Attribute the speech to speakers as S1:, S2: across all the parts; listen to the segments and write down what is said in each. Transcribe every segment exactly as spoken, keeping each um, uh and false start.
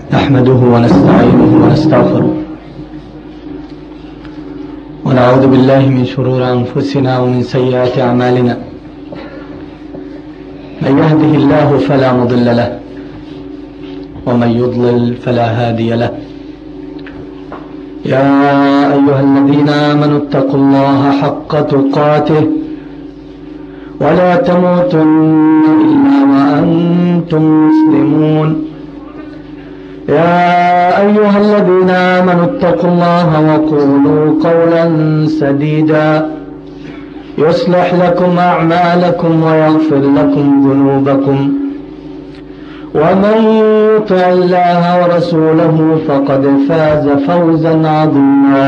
S1: نحمده ونستعينه ونستغفره ونعوذ بالله من شرور أنفسنا ومن سيئات أعمالنا. من يهده الله فلا مضل له ومن يضلل فلا هادي له. يا أيها الذين آمنوا اتقوا الله حق تقاته ولا تموتن إلا وأنتم مسلمون. يا أيها الذين آمنوا اتقوا الله وقولوا قولا سديدا يصلح لكم أعمالكم ويغفر لكم ذنوبكم، ومن يطع الله ورسوله فقد فاز فوزا عظيما.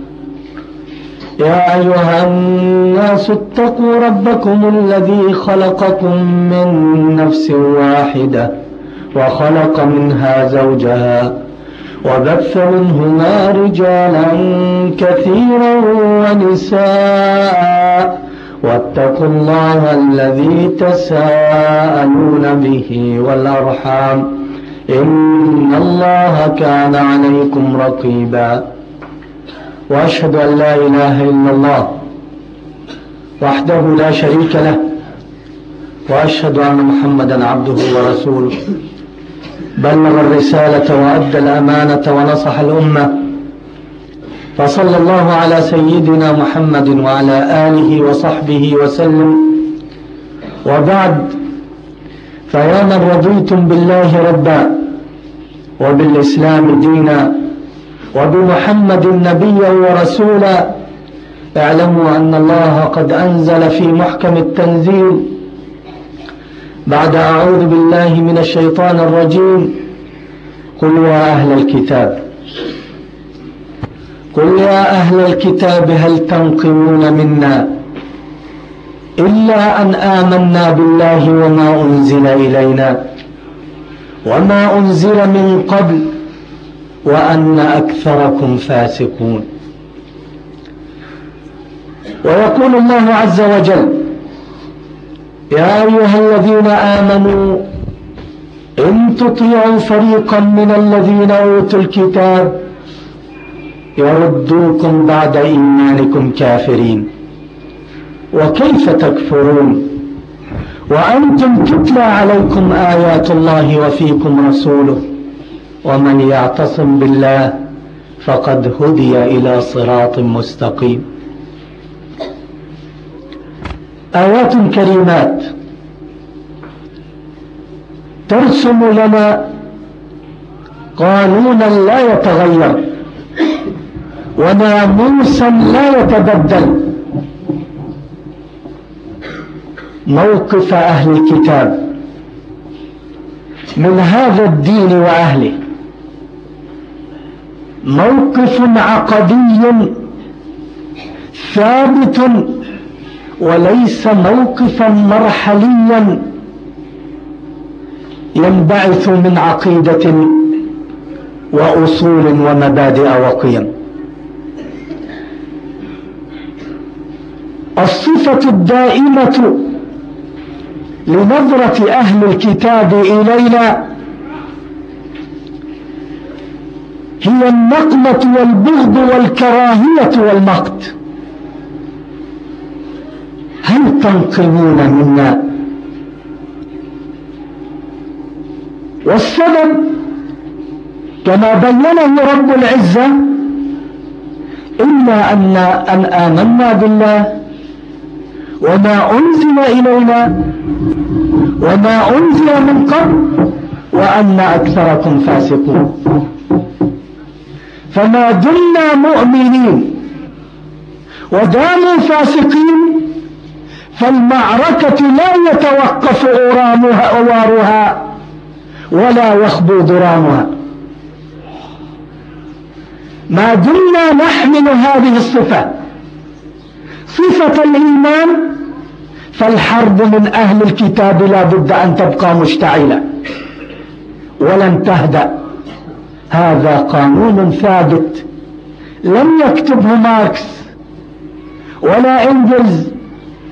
S1: يا أيها الناس اتقوا ربكم الذي خلقكم من نفس واحدة وخلق منها زوجها وبث منهما رجالا كثيرا ونساء، واتقوا الله الذي تساءلون به والأرحام إن الله كان عليكم رقيبا. وأشهد أن لا إله إلا الله وحده لا شريك له، وأشهد أن محمدا عبده ورسوله، بلغ الرسالة وأدى الأمانة ونصح الأمة، فصلى الله على سيدنا محمد وعلى آله وصحبه وسلم. وبعد، فيا من رضيتم بالله ربا وبالإسلام دينا وبمحمد نبيا ورسولا، اعلموا أن الله قد أنزل في محكم التنزيل بعد أعوذ بالله من الشيطان الرجيم: قل يا أهل الكتاب قل يا أهل الكتاب هل تنقمون منا إلا أن آمنا بالله وما أنزل إلينا وما أنزل من قبل وأن أكثركم فاسقون. ويقول الله عز وجل: يا أيها الذين آمنوا إن تطيعوا فريقا من الذين أوتوا الكتاب يردوكم بعد إيمانكم كافرين، وكيف تكفرون وأنتم تتلى عليكم آيات الله وفيكم رسوله ومن يعتصم بالله فقد هدي إلى صراط مستقيم. آيات كريمات ترسم لنا قانونا لا يتغير وناموسا لا يتبدل. موقف أهل الكتاب من هذا الدين وأهله موقف عقدي ثابت، وليس موقفا مرحليا ينبعث من عقيدة وأصول ومبادئ وقيم. الصفة الدائمة لنظرة أهل الكتاب إلينا هي النقمة والبغض والكراهية والمقت. هل تنقمون منا؟ والسبب كما بينه رب العزة: إلا أن أن آمنا بالله وما أنزل إلينا وما أنزل من قبل وأن أكثركم فاسقون. فما دمنا مؤمنين وداموا فاسقين فالمعركة لا يتوقف أورامها أوارها ولا يخبو ضرامها. ما دمنا نحمل هذه الصفة، صفة الإيمان، فالحرب من أهل الكتاب لا بد أن تبقى مشتعلة ولن تهدأ. هذا قانون ثابت لم يكتبه ماركس ولا إنجلز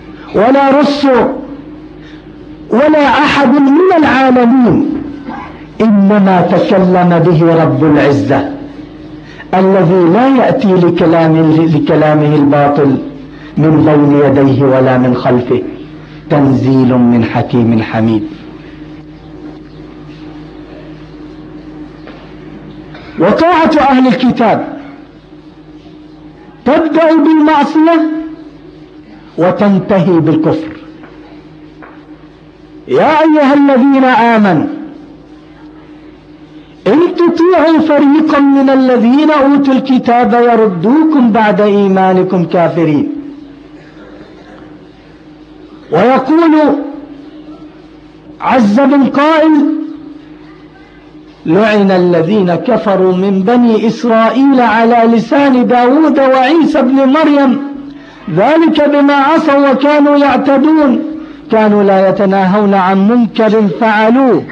S1: ولا روسو ولا أحد من العالمين، إنما تكلم به رب العزة الذي لا يأتي لكلامه, لكلامه الباطل من بين يديه ولا من خلفه، تنزيل من حكيم حميد. وطاعة أهل الكتاب تبدأ بالمعصية وتنتهي بالكفر. يا أيها الذين آمنوا إن تطيعوا فريقا من الذين أوتوا الكتاب يردوكم بعد إيمانكم كافرين. ويقول عز من قائل: لعن الذين كفروا من بني إسرائيل على لسان داود وعيسى بن مريم ذلك بما عصوا وكانوا يعتدون كانوا لا يتناهون عن منكر فعلوه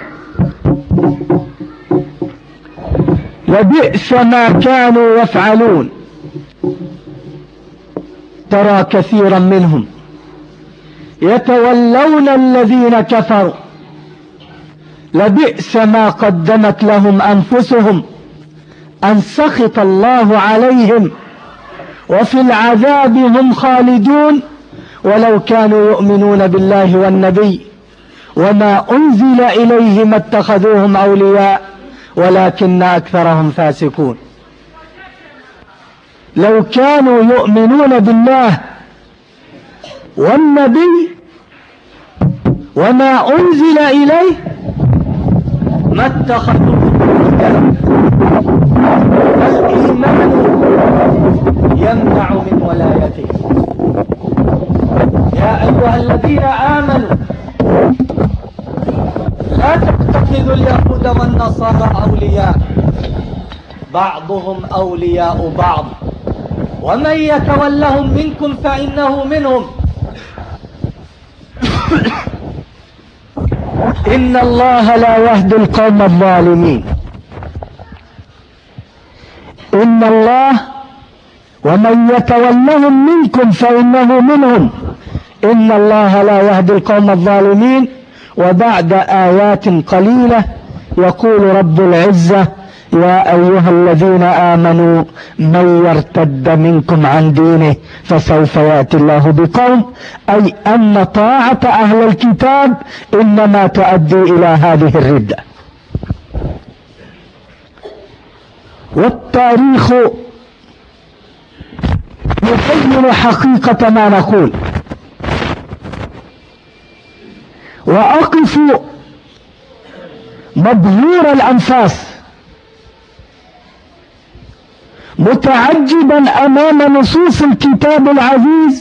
S1: لبئس ما كانوا يفعلون. ترى كثيرا منهم يتولون الذين كفروا لبئس ما قدمت لهم أنفسهم أن سخط الله عليهم وفي العذاب هم خالدون ولو كانوا يؤمنون بالله والنبي وما أنزل إليه ما اتخذوهم أولياء ولكن أكثرهم فاسقون. لو كانوا يؤمنون بالله والنبي وما أنزل إليه ما اتخذوهم أولياء. الإيمان يمنع من ولايته. يا أيها الذين آمنوا لا تتخذوا اليهود والنصارى أولياء بعضهم أولياء بعض ومن يتولهم منكم فإنه منهم إن الله لا يهدي القوم الظالمين. إن الله ومن يتولهم منكم فإنه منهم إن الله لا يهدي القوم الظالمين. وبعد آيات قليلة يقول رب العزة: يا أيها الذين آمنوا من يرتد منكم عن دينه فسوف يأتي الله بقوم، أي أن طاعة أهل الكتاب إنما تؤدي إلى هذه الردة. والتاريخ يبين حقيقة ما نقول. وأقف مبهور الأنفاس متعجبا أمام نصوص الكتاب العزيز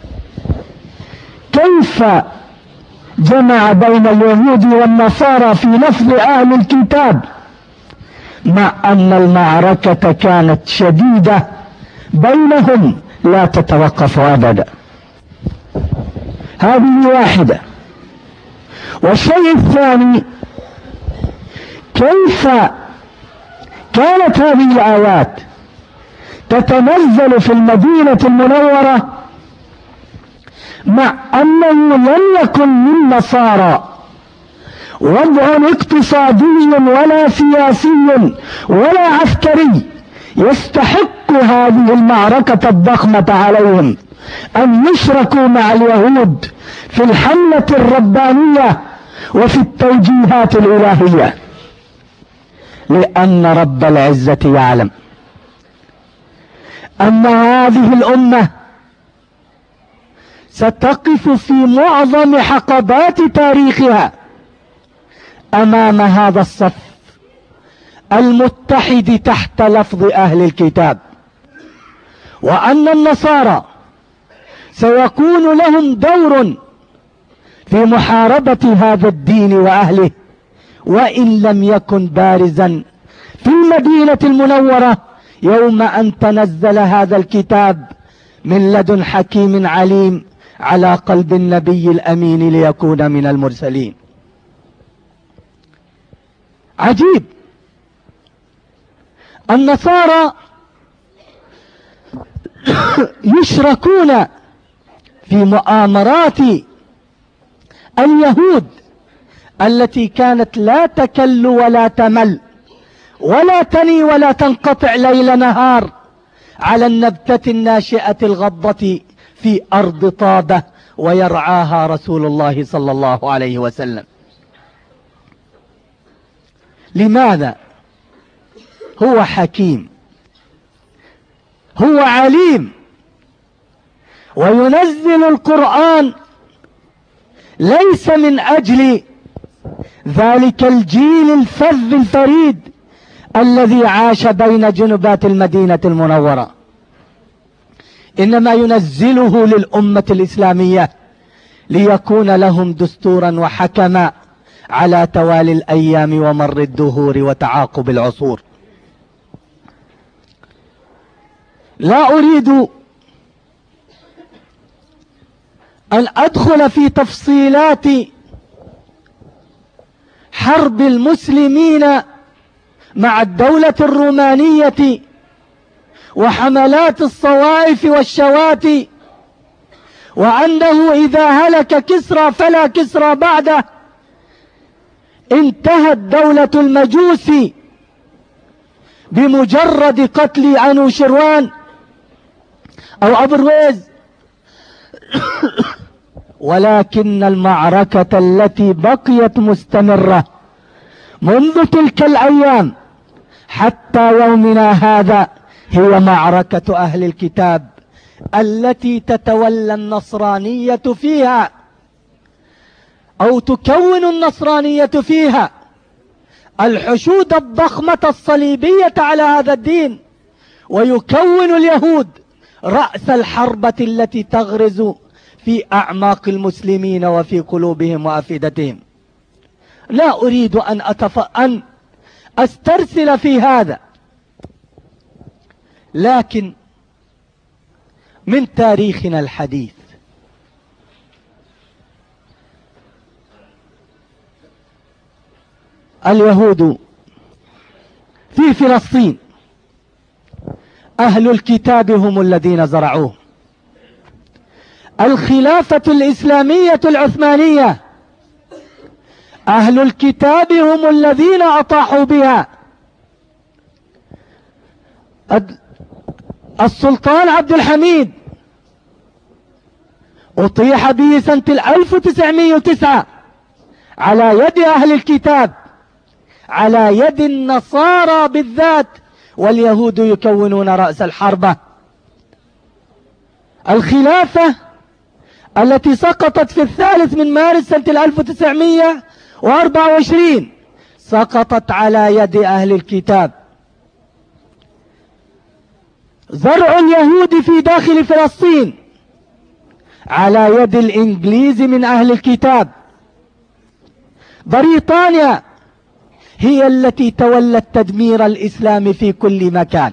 S1: كيف جمع بين اليهود والنصارى في لفظ أهل الكتاب مع أن المعركة كانت شديدة بينهم لا تتوقف أبدا. هذه واحدة. والشيء الثاني: كيف كانت هذه الآيات تتنزل في المدينة المنورة مع أنه لم يكن للنصارى وضع اقتصادي ولا سياسي ولا عسكري يستحق هذه المعركة الضخمة عليهم أن يشركوا مع اليهود في الحملة الربانية وفي التوجيهات الإلهية، لأن رب العزة يعلم أن هذه الأمة ستقف في معظم حقبات تاريخها أمام هذا الصف المتحد تحت لفظ أهل الكتاب، وأن النصارى سيكون لهم دور في محاربة هذا الدين وأهله، وإن لم يكن بارزا في المدينة المنورة يوم أن تنزل هذا الكتاب من لدن حكيم عليم على قلب النبي الأمين ليكون من المرسلين. عجيب، النصارى يشركون في مؤامرات اليهود التي كانت لا تكل ولا تمل ولا تني ولا تنقطع ليل نهار على النبتة الناشئة الغضة في أرض طابة ويرعاها رسول الله صلى الله عليه وسلم. لماذا؟ هو حكيم، هو عليم، وينزل القرآن ليس من أجل ذلك الجيل الفذ الفريد الذي عاش بين جنبات المدينة المنورة، إنما ينزله للأمة الإسلامية ليكون لهم دستورا وحكما على توالي الأيام ومر الدهور وتعاقب العصور. لا أريد أن أدخل في تفصيلات حرب المسلمين مع الدولة الرومانية وحملات الصوائف والشواتي، وأنه إذا هلك كسرى فلا كسرى بعده، انتهت دولة المجوس بمجرد قتل أنوشروان أو أبرويز. ولكن المعركة التي بقيت مستمرة منذ تلك الأيام حتى يومنا هذا هي معركة أهل الكتاب، التي تتولى النصرانية فيها أو تكون النصرانية فيها الحشود الضخمة الصليبية على هذا الدين، ويكون اليهود رأس الحربة التي تغرز في أعماق المسلمين وفي قلوبهم وأفئدتهم. لا أريد أن, أتف... أن أسترسل في هذا، لكن من تاريخنا الحديث اليهود في فلسطين أهل الكتاب هم الذين زرعوه. الخلافة الإسلامية العثمانية أهل الكتاب هم الذين أطاحوا بها. السلطان عبد الحميد أطيح به سنة ألف وتسعمائة وتسعة على يد أهل الكتاب، على يد النصارى بالذات، واليهود يكونون رأس الحربة. الخلافة التي سقطت في الثالث من مارس سنة ألف وتسعمائة وأربعة وعشرين سقطت على يد أهل الكتاب. زرع اليهود في داخل فلسطين على يد الإنجليز من أهل الكتاب. بريطانيا هي التي تولت تدمير الإسلام في كل مكان.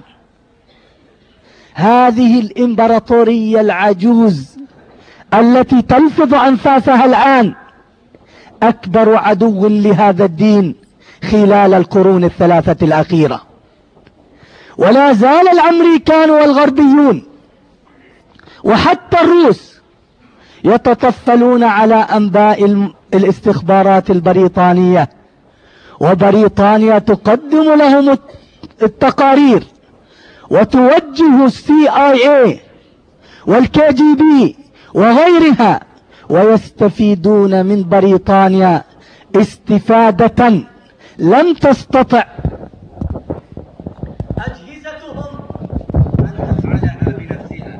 S1: هذه الإمبراطورية العجوز التي تلفظ أنفاسها الآن أكبر عدو لهذا الدين خلال القرون الثلاثة الأخيرة. ولا زال الأمريكان والغربيون وحتى الروس يتطفلون على أنباء الاستخبارات البريطانية، وبريطانيا تقدم لهم التقارير وتوجه السي آي اي والكي جي بي وغيرها، ويستفيدون من بريطانيا استفادة لم تستطع أجهزتهم أن تفعلها بنفسها.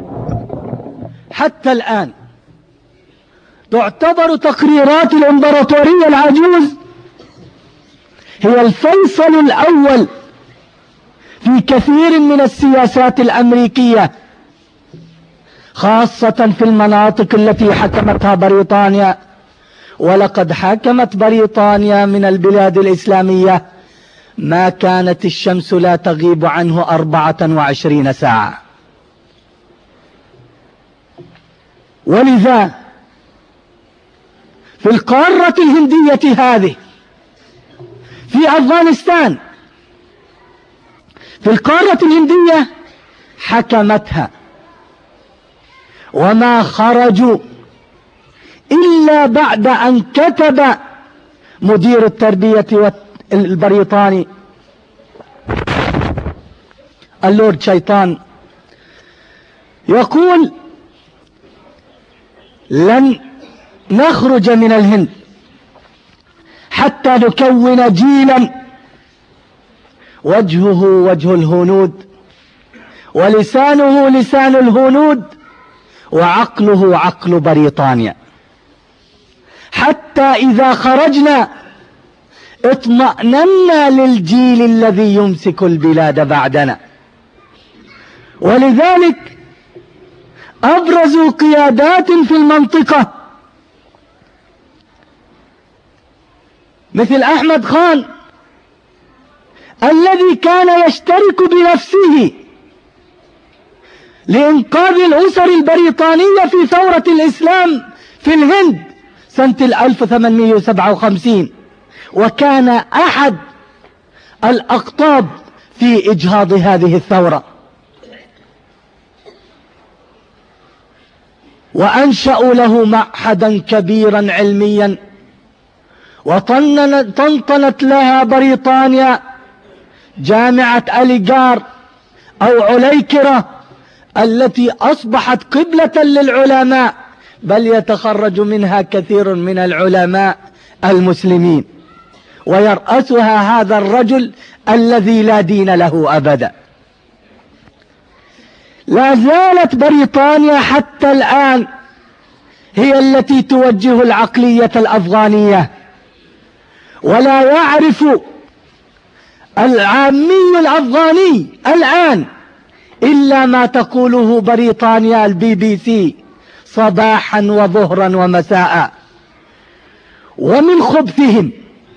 S1: حتى الآن تعتبر تقريرات الإمبراطورية العجوز هي الفيصل الأول في كثير من السياسات الأمريكية، خاصة في المناطق التي حكمتها بريطانيا. ولقد حكمت بريطانيا من البلاد الإسلامية ما كانت الشمس لا تغيب عنه أربعة وعشرين ساعة. ولذا في القارة الهندية هذه، في أفغانستان، في القارة الهندية حكمتها وما خرجوا إلا بعد أن كتب مدير التربية البريطاني اللورد شيطان يقول: لن نخرج من الهند حتى نكون جيلا وجهه وجه الهنود ولسانه لسان الهنود وعقله عقل بريطانيا، حتى إذا خرجنا اطمأننا للجيل الذي يمسك البلاد بعدنا. ولذلك أبرزوا قيادات في المنطقة مثل أحمد خان الذي كان يشترك بنفسه لإنقاذ الأسر البريطانية في ثورة الإسلام في الهند سنة ألف وثمانمئة وسبعة وخمسين، وكان أحد الأقطاب في إجهاض هذه الثورة. وأنشأوا له معهدا كبيرا علميا، وطنطنت لها بريطانيا جامعة أليغار أو عليكرة التي أصبحت قبلة للعلماء، بل يتخرج منها كثير من العلماء المسلمين، ويرأسها هذا الرجل الذي لا دين له أبدا. لا زالت بريطانيا حتى الآن هي التي توجه العقلية الأفغانية، ولا يعرف العامي الأفغاني الآن إلا ما تقوله بريطانيا البي بي سي صباحا وظهرا ومساء. ومن خبثهم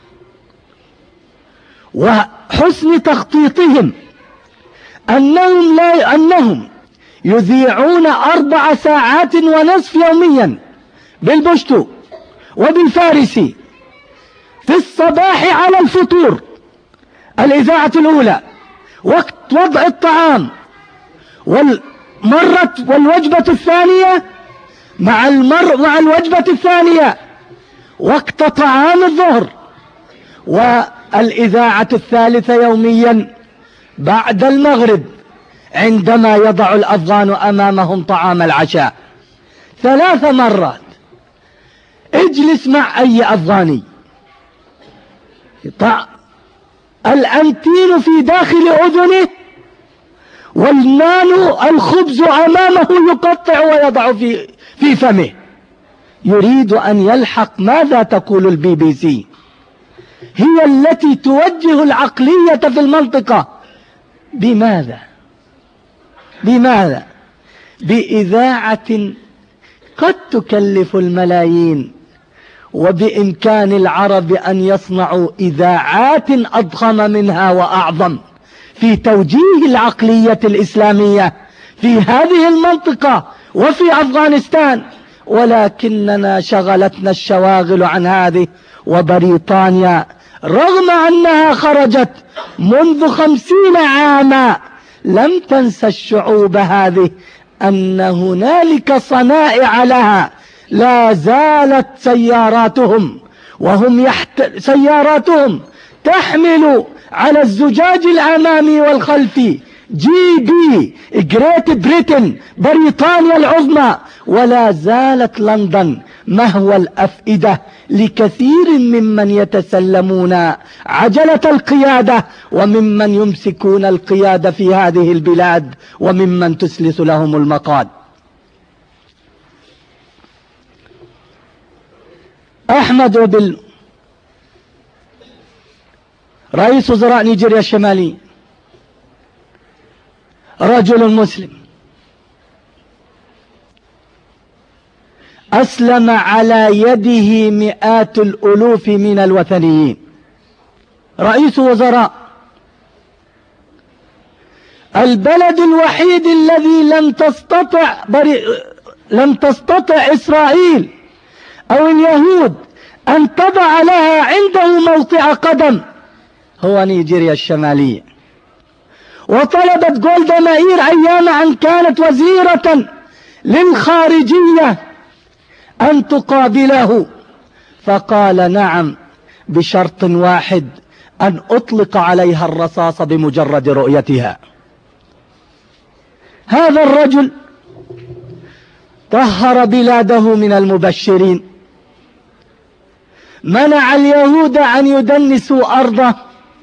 S1: وحسن تخطيطهم أنهم, لا أنهم يذيعون أربع ساعات ونصف يوميا بالبشتو وبالفارسي في الصباح على الفطور الإذاعة الأولى، وقت وضع الطعام والمرة والوجبة الثانية مع المر مع الوجبة الثانية وقت طعام الظهر، والإذاعة الثالثة يوميا بعد المغرب عندما يضع الأفغان أمامهم طعام العشاء. ثلاث مرات. اجلس مع أي أفغاني، الأنتين في داخل أذنه والنان الخبز أمامه يقطع ويضع في في فمه، يريد أن يلحق ماذا تقول البي بي سي. هي التي توجه العقلية في المنطقة. بماذا؟ بماذا؟ بإذاعة قد تكلف الملايين، وبإمكان العرب أن يصنعوا إذاعات أضخم منها وأعظم في توجيه العقلية الإسلامية في هذه المنطقة وفي أفغانستان، ولكننا شغلتنا الشواغل عن هذه. وبريطانيا رغم أنها خرجت منذ خمسين عاما لم تنسى الشعوب هذه أن هنالك صنائع لها لا زالت سياراتهم وهم يحت... سياراتهم تحمل على الزجاج الأمامي والخلفي جي بي جريت بريتن بريطانيا العظمى، ولا زالت لندن مهوى الأفئدة لكثير ممن يتسلمون عجلة القيادة وممن يمسكون القيادة في هذه البلاد وممن تسلس لهم المقاد. أحمد وبل رئيس وزراء نيجيريا الشمالي رجل مسلم أسلم على يده مئات الألوف من الوثنيين، رئيس وزراء البلد الوحيد الذي لم تستطع بري... لم تستطع إسرائيل أو اليهود أن تضع لها عنده موطئ قدم هو نيجيريا الشمالية. وطلبت جولدا مائير أيام أن كانت وزيرة للخارجية أن تقابله، فقال نعم بشرط واحد: أن أطلق عليها الرصاص بمجرد رؤيتها. هذا الرجل طهر بلاده من المبشرين، منع اليهود أن يدنسوا أرضه،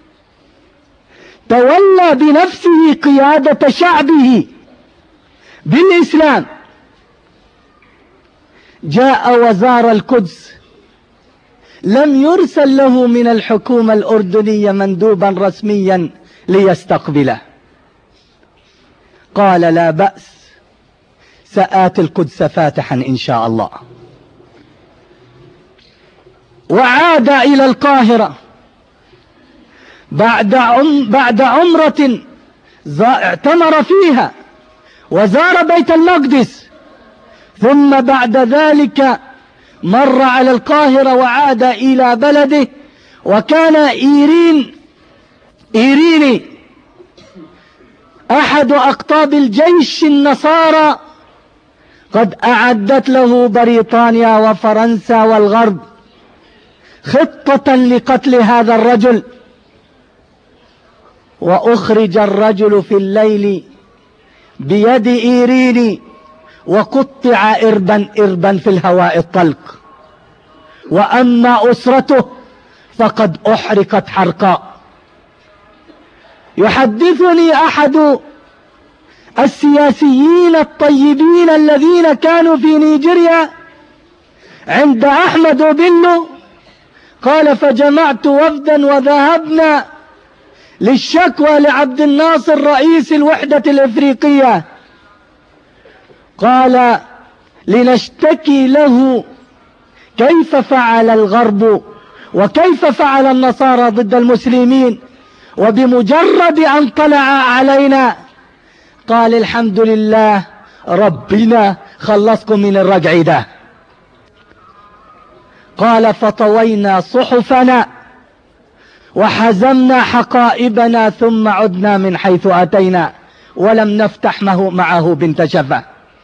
S1: تولى بنفسه قيادة شعبه بالإسلام، جاء وزار القدس، لم يرسل له من الحكومة الأردنية مندوبا رسميا ليستقبله، قال: لا بأس، سآتي القدس فاتحا إن شاء الله. وعاد إلى القاهرة بعد عم بعد عمرة اعتمر فيها وزار بيت المقدس، ثم بعد ذلك مر على القاهرة وعاد إلى بلده. وكان إيرين إيريني أحد أقطاب الجيش النصارى قد أعدت له بريطانيا وفرنسا والغرب خطة لقتل هذا الرجل، وأخرج الرجل في الليل بيد إيريني وقطع إربا إربا في الهواء الطلق. وأما أسرته فقد أحرقت حرقا. يحدثني أحد السياسيين الطيبين الذين كانوا في نيجيريا عند أحمد بيلو، قال: فجمعت وفدا وذهبنا للشكوى لعبد الناصر رئيس الوحدة الإفريقية، قال: لنشتكي له كيف فعل الغرب وكيف فعل النصارى ضد المسلمين، وبمجرد أن طلع علينا قال: الحمد لله ربنا خلصكم من الرجع ده. قال: فطوينا صحفنا وحزمنا حقائبنا ثم عدنا من حيث أتينا ولم نفتح معه بنت شفة.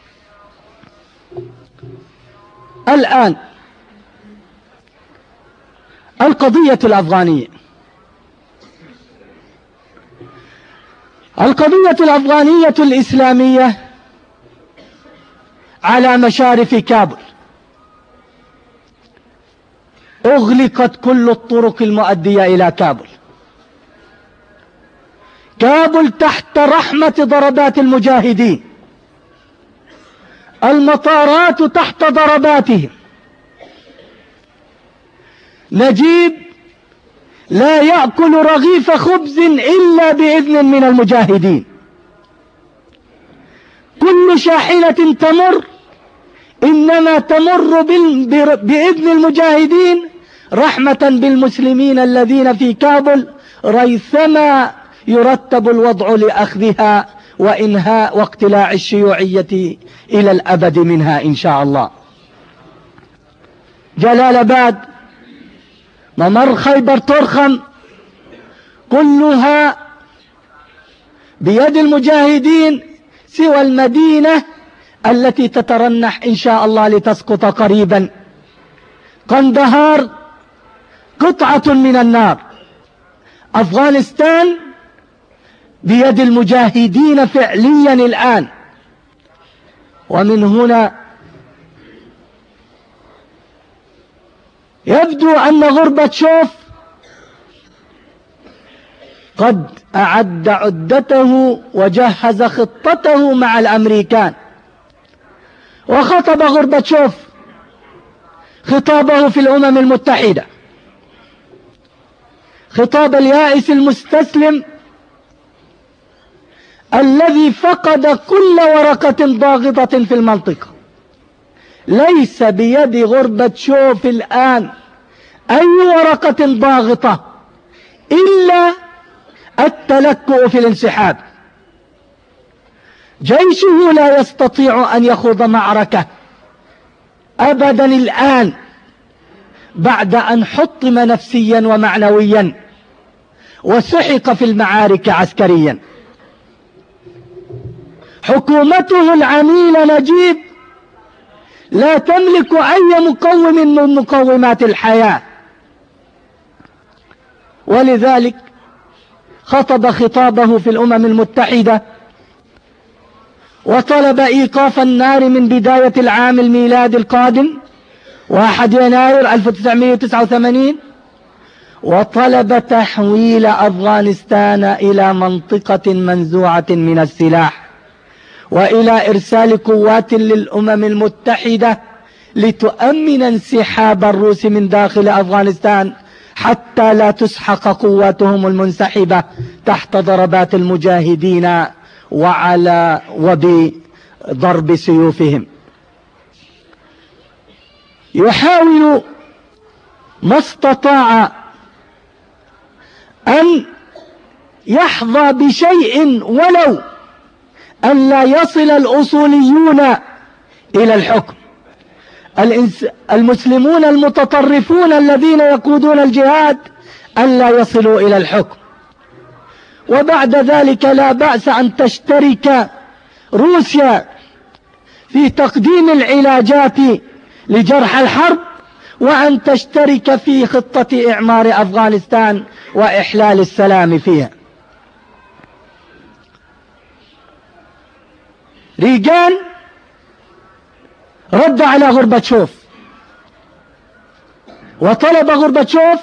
S1: الآن القضية الأفغانية. القضية الأفغانية الإسلامية على مشارف كابل أغلقت كل الطرق المؤدية إلى كابل. كابل تحت رحمة ضربات المجاهدين، المطارات تحت ضرباتهم. نجيب لا يأكل رغيف خبز إلا بإذن من المجاهدين. كل شاحنة تمر إنما تمر بإذن المجاهدين رحمة بالمسلمين الذين في كابل، ريثما يرتب الوضع لأخذها وإنهاء واقتلاع الشيوعية إلى الأبد منها إن شاء الله. جلال آباد، ممر خيبر ترخم، كلها بيد المجاهدين سوى المدينة التي تترنح إن شاء الله لتسقط قريبا. قندهار قطعة من النار. أفغانستان بيد المجاهدين فعليا الآن. ومن هنا يبدو أن غورباتشوف قد أعد عدته وجهز خطته مع الأمريكان. وخطب غورباتشوف خطابه في الأمم المتحدة، خطاب اليائس المستسلم الذي فقد كل ورقة ضاغطة في المنطقة. ليس بيد غورباتشوف الآن أي ورقة ضاغطة إلا التلكؤ في الانسحاب. جيشه لا يستطيع أن يخوض معركة أبدا الآن بعد أن حطم نفسيا ومعنويا وسحق في المعارك عسكريا. حكومته العميلة نجيب لا تملك أي مقوم من مقومات الحياة. ولذلك خطب خطابه في الأمم المتحدة وطلب إيقاف النار من بداية العام الميلادي القادم واحد يناير ألف وتسعمائة وتسعة وثمانين، وطلب تحويل أفغانستان إلى منطقة منزوعة من السلاح، وإلى إرسال قوات للأمم المتحدة لتؤمن انسحاب الروس من داخل أفغانستان حتى لا تسحق قواتهم المنسحبة تحت ضربات المجاهدين وعلى وبضرب سيوفهم. يحاول ما استطاع أن يحظى بشيء ولو أن لا يصل الأصوليون إلى الحكم. المسلمون المتطرفون الذين يقودون الجهاد أن لا يصلوا إلى الحكم. وبعد ذلك لا بأس أن تشترك روسيا في تقديم العلاجات لجرح الحرب، وأن تشترك في خطة إعمار أفغانستان وإحلال السلام فيها. ريغان رد على غورباتشوف وطلب غورباتشوف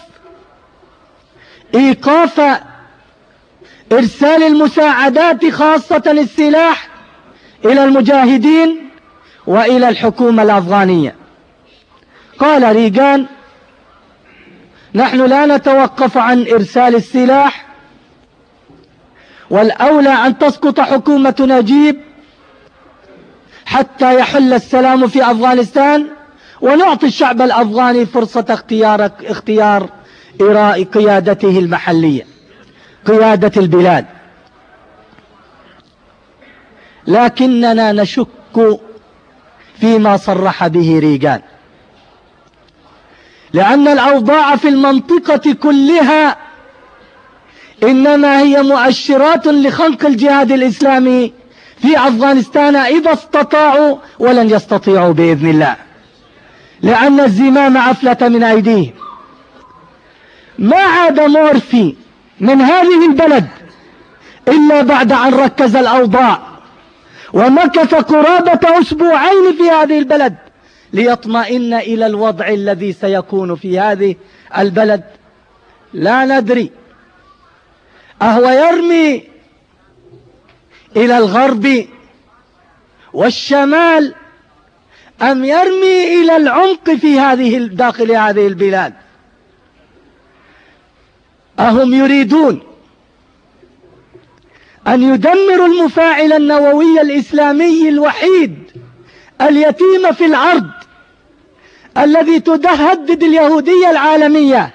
S1: إيقاف إرسال المساعدات خاصة السلاح إلى المجاهدين وإلى الحكومة الأفغانية. قال ريغان: نحن لا نتوقف عن إرسال السلاح، والأولى أن تسقط حكومة نجيب حتى يحل السلام في أفغانستان، ونعطي الشعب الأفغاني فرصة اختيار اختيار قيادته المحلية، قيادة البلاد. لكننا نشك فيما صرح به ريغان، لأن الأوضاع في المنطقة كلها إنما هي مؤشرات لخنق الجهاد الإسلامي في أفغانستان إذا استطاعوا، ولن يستطيعوا بإذن الله، لأن الزمام أفلت من أيديهم. ما عاد مورفي من هذه البلد إلا بعد أن ركز الأوضاع، ومكث قرابة أسبوعين في هذه البلد ليطمئن إلى الوضع الذي سيكون في هذه البلد. لا ندري أهو يرمي إلى الغرب والشمال أم يرمي إلى العمق في هذه داخل هذه البلاد؟ أهم يريدون أن يدمروا المفاعل النووي الإسلامي الوحيد اليتيم في الأرض الذي تهدد اليهودية العالمية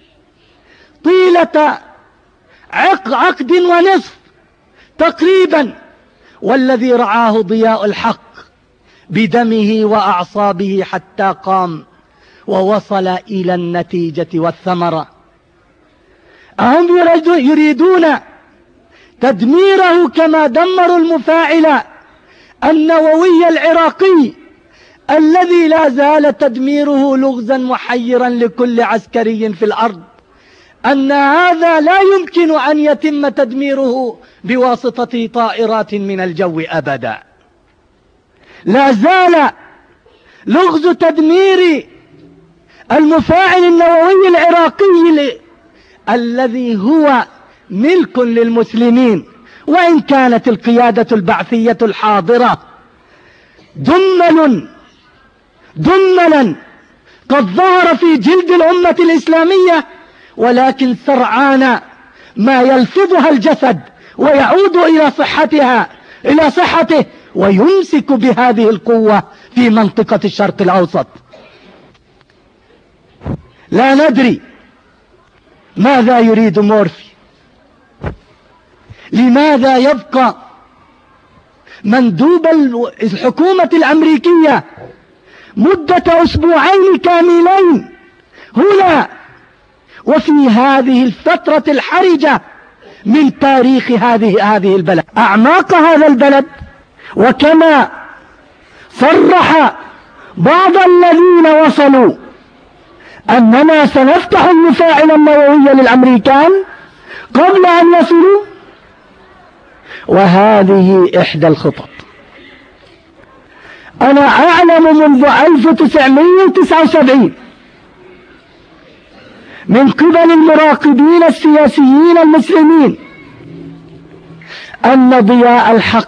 S1: طيلة عقد ونصف تقريبا، والذي رعاه ضياء الحق بدمه وأعصابه حتى قام ووصل إلى النتيجة والثمرة. أهم يريدون تدميره كما دمروا المفاعل النووي العراقي الذي لا زال تدميره لغزا محيرا لكل عسكري في الأرض، أن هذا لا يمكن أن يتم تدميره بواسطة طائرات من الجو أبدا. لا زال لغز تدمير المفاعل النووي العراقي الذي هو ملك للمسلمين، وإن كانت القيادة البعثية الحاضرة دمل دملا قد ظهر في جلد الأمة الإسلامية، ولكن سرعان ما يلفظها الجسد ويعود إلى صحتها إلى صحته ويمسك بهذه القوة في منطقة الشرق الأوسط. لا ندري ماذا يريد مورفي، لماذا يبقى مندوب الحكومة الأمريكية مدة أسبوعين كاملين هنا وفي هذه الفترة الحرجة من تاريخ هذه هذه البلد، أعماق هذا البلد. وكما صرح بعض الذين وصلوا أننا سنفتح المفاعل النووي للأمريكان قبل أن يصلوا، وهذه إحدى الخطط. أنا أعلم منذ ألف وتسعمائة وتسعة وسبعين من قبل المراقبين السياسيين المسلمين أن ضياء الحق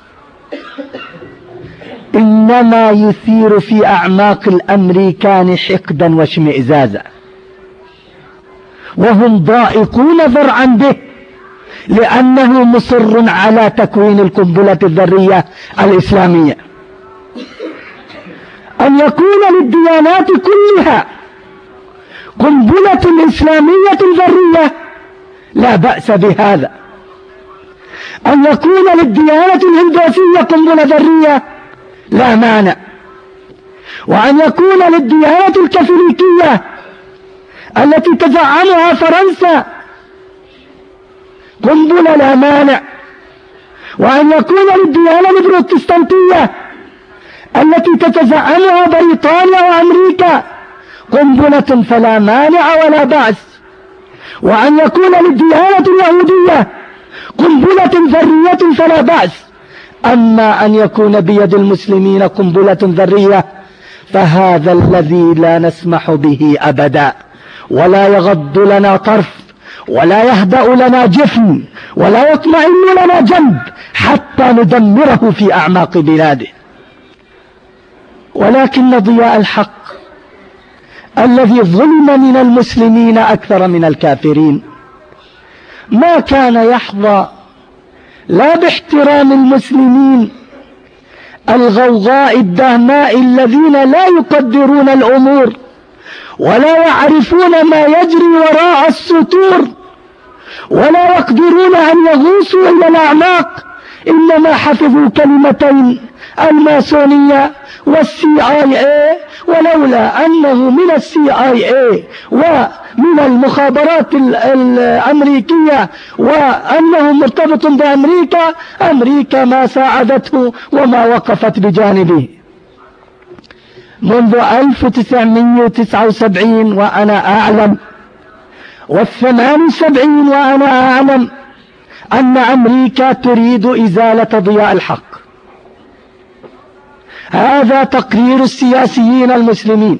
S1: إنما يثير في أعماق الأمريكان حقدا واشمئزازا، وهم ضائقون ذرعا به لأنه مصر على تكوين القنبلة الذرية الإسلامية. أن يكون للديانات كلها قنبلة إسلامية ذرية لا بأس بهذا. أن يكون للديانة الهندوسية قنبلة ذرية لا مانع، وأن يكون للديانة الكاثوليكية التي تزعمها فرنسا قنبلة لا مانع، وأن يكون للديانة البروتستانتية التي تتزعمها بريطانيا وأمريكا قنبلة فلا مانع ولا بأس، وأن يكون للديانة اليهودية قنبلة ذرية فلا بأس. أما أن يكون بيد المسلمين قنبلة ذرية فهذا الذي لا نسمح به أبدا، ولا يغض لنا طرف، ولا يهدأ لنا جفن، ولا يطمئن لنا جنب حتى ندمره في أعماق بلاده. ولكن ضياء الحق الذي ظلم من المسلمين أكثر من الكافرين ما كان يحظى لا باحترام المسلمين الغوغاء الدهماء الذين لا يقدرون الأمور ولا يعرفون ما يجري وراء السطور ولا يقدرون أن يغوصوا إلى الأعماق، إنما حفظوا كلمتين: الماسونية والسي آي اي، ولولا أنه من السي آي اي ومن المخابرات الأمريكية وأنه مرتبط بأمريكا، أمريكا ما ساعدته وما وقفت بجانبه. منذ ألف وتسعمائة وتسعة وسبعين وأنا أعلم، والثمان وسبعين وأنا أعلم، أن أمريكا تريد إزالة ضياء الحق. هذا تقرير السياسيين المسلمين.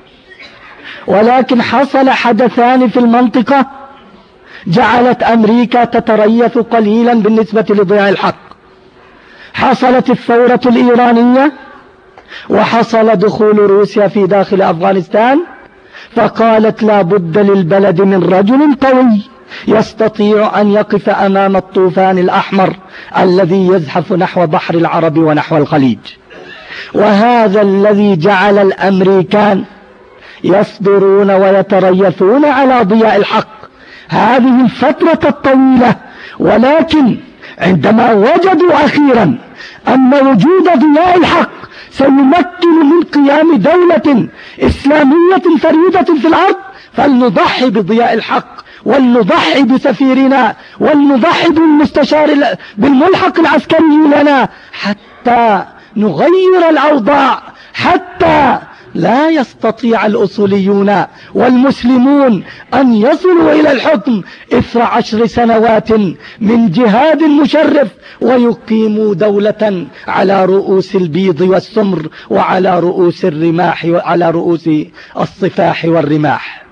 S1: ولكن حصل حدثان في المنطقة جعلت أمريكا تتريث قليلا بالنسبة لضياء الحق. حصلت الثورة الإيرانية، وحصل دخول روسيا في داخل أفغانستان، فقالت لا بد للبلد من رجل قوي يستطيع أن يقف أمام الطوفان الأحمر الذي يزحف نحو بحر العرب ونحو الخليج. وهذا الذي جعل الأمريكان يصدرون ويتريثون على ضياء الحق هذه الفترة الطويلة. ولكن عندما وجدوا أخيرا أن وجود ضياء الحق سيمكن من قيام دولة إسلامية فريدة في الأرض، فلنضحي بضياء الحق، ولنضحي بسفيرنا، ولنضحي بالمستشار بالملحق العسكري لنا حتى نغير الأوضاع، حتى لا يستطيع الأصوليون والمسلمون أن يصلوا إلى الحكم إثر عشر سنوات من جهاد مشرف ويقيموا دولة على رؤوس البيض والسمر وعلى رؤوس الرماح وعلى رؤوس الصفاح والرماح.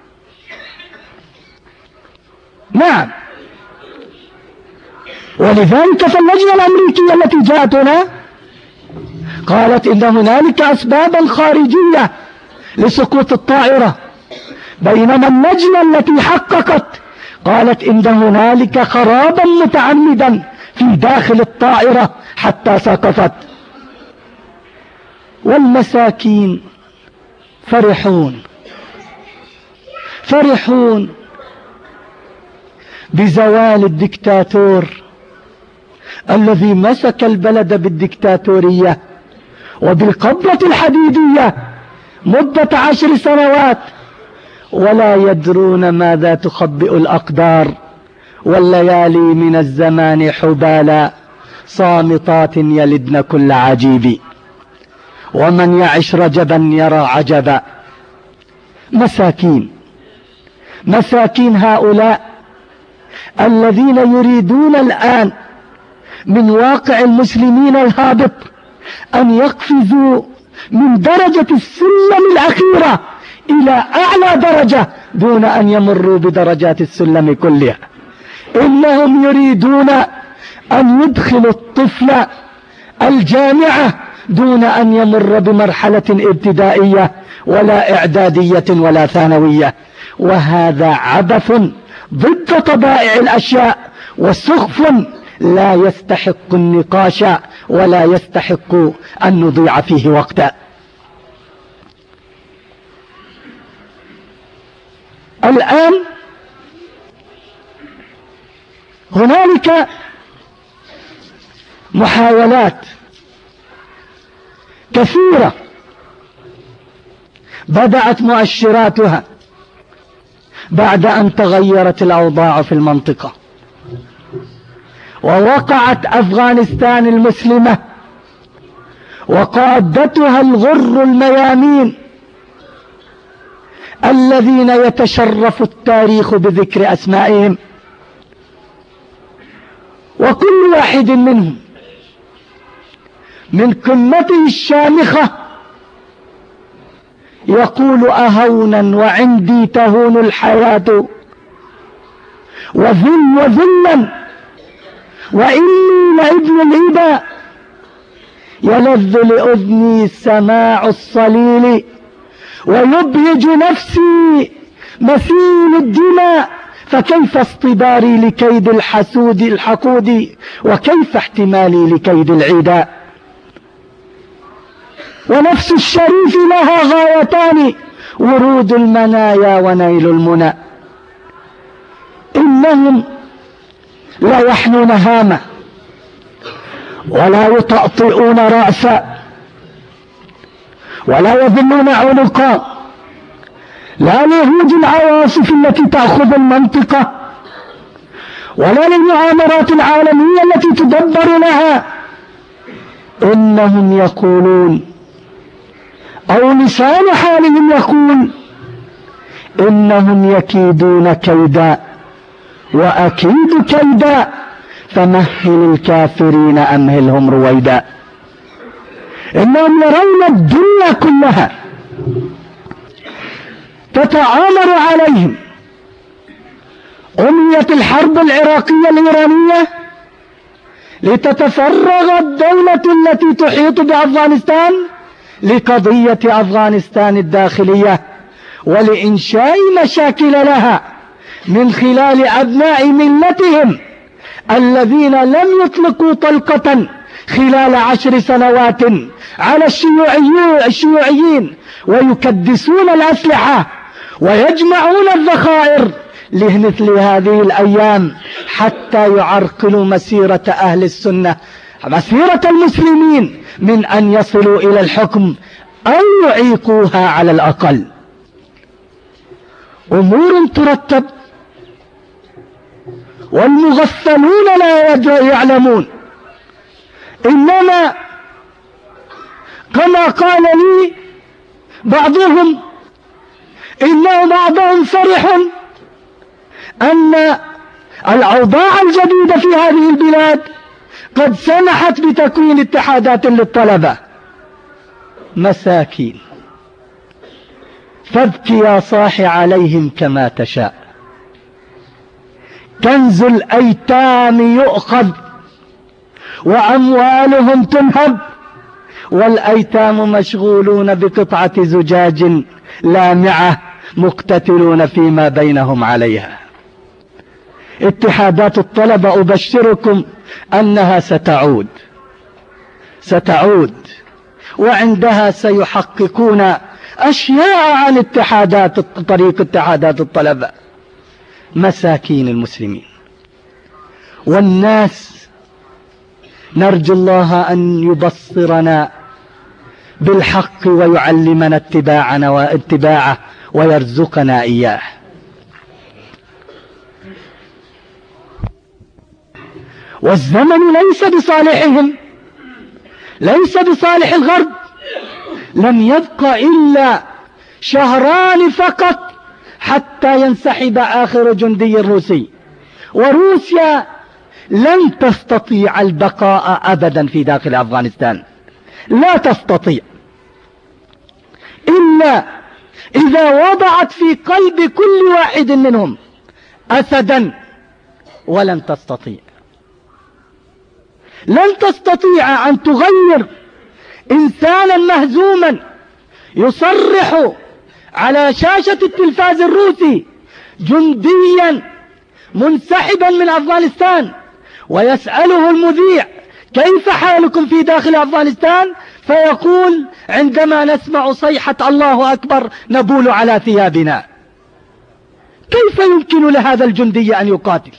S1: نعم، ولذلك فاللجنة الأمريكية التي جاءت هنا قالت إن هنالك أسبابا خارجية لسقوط الطائرة، بينما اللجنة التي حققت قالت إن هنالك خرابا متعمدا في داخل الطائرة حتى سقطت. والمساكين فرحون فرحون بزوال الدكتاتور الذي مسك البلد بالدكتاتورية وبالقبضة الحديدية مدة عشر سنوات، ولا يدرون ماذا تخبئ الأقدار، والليالي من الزمان حبالا صامتات يلدن كل عجيب، ومن يعش رجبا يرى عجبا. مساكين مساكين هؤلاء الذين يريدون الآن من واقع المسلمين الهابط أن يقفزوا من درجة السلم الأخيرة إلى أعلى درجة دون أن يمروا بدرجات السلم كلها. إنهم يريدون أن يدخلوا الطفل الجامعة دون أن يمر بمرحلة ابتدائية ولا إعدادية ولا ثانوية، وهذا عبث ضد طبائع الأشياء وسخف لا يستحق النقاش ولا يستحق أن نضيع فيه وقتا. الآن هنالك محاولات كثيرة بدأت مؤشراتها بعد أن تغيرت الأوضاع في المنطقة، ووقعت أفغانستان المسلمة وقادتها الغر الميامين الذين يتشرف التاريخ بذكر أسمائهم، وكل واحد منهم من قمته الشامخة يقول أهونا وعندي تهون الحياة وذل وذلا وإني لابن الهدى يلذ لأذني سماع الصليل ويبهج نفسي مثيل الدماء، فكيف اصطباري لكيد الحسود الحقود وكيف احتمالي لكيد العداء. ونفس الشريف لها غايتان ورود المنايا ونيل المنى. إنهم لا يحنون هامة ولا يطأطئون رأسا ولا يذلون عنقا، لا لهوج العواصف التي تأخذ المنطقة ولا للمؤامرات العالمية التي تدبر لها. إنهم يقولون أو لسان حالهم يقول إنهم يكيدون كيدا وأكيد كيدا فمهل الكافرين أمهلهم رويدا. إنهم يرون الدنيا كلها تتآمر عليهم. أمنيت الحرب العراقية الإيرانية لتتفرغ الدولة التي تحيط بأفغانستان لقضية أفغانستان الداخلية ولإنشاء مشاكل لها من خلال أبناء ملتهم الذين لم يطلقوا طلقة خلال عشر سنوات على الشيوعيين ويكدسون الأسلحة ويجمعون الذخائر لمثل هذه الأيام حتى يعرقلوا مسيرة أهل السنة، مسيرة المسلمين، من أن يصلوا إلى الحكم أو يعيقوها على الأقل. أمور ترتب والمغفلون لا يعلمون. إنما كما قال لي بعضهم إنه بعضهم فرح أن الأوضاع الجديدة في هذه البلاد قد سمحت بتكوين اتحادات للطلبة. مساكين، فابك يا صاح عليهم كما تشاء. كنز الأيتام يؤخذ وأموالهم تنهب والأيتام مشغولون بقطعة زجاج لامعة مقتتلون فيما بينهم عليها. اتحادات الطلبة أبشركم أنها ستعود ستعود وعندها سيحققون أشياء عن اتحادات طريق اتحادات الطلبة. مساكين المسلمين والناس، نرجو الله أن يبصرنا بالحق ويعلمنا اتباعنا واتباعه ويرزقنا إياه. والزمن ليس بصالحهم، ليس بصالح الغرب. لم يبق إلا شهران فقط حتى ينسحب آخر جندي روسي، وروسيا لن تستطيع البقاء أبدا في داخل أفغانستان، لا تستطيع إلا إذا وضعت في قلب كل واحد منهم أسدا، ولن تستطيع لن تستطيع أن تغير إنسانا مهزوما يصرح على شاشة التلفاز الروسي جنديا منسحبا من أفغانستان، ويسأله المذيع كيف حالكم في داخل أفغانستان، فيقول عندما نسمع صيحة الله أكبر نبول على ثيابنا. كيف يمكن لهذا الجندي أن يقاتل؟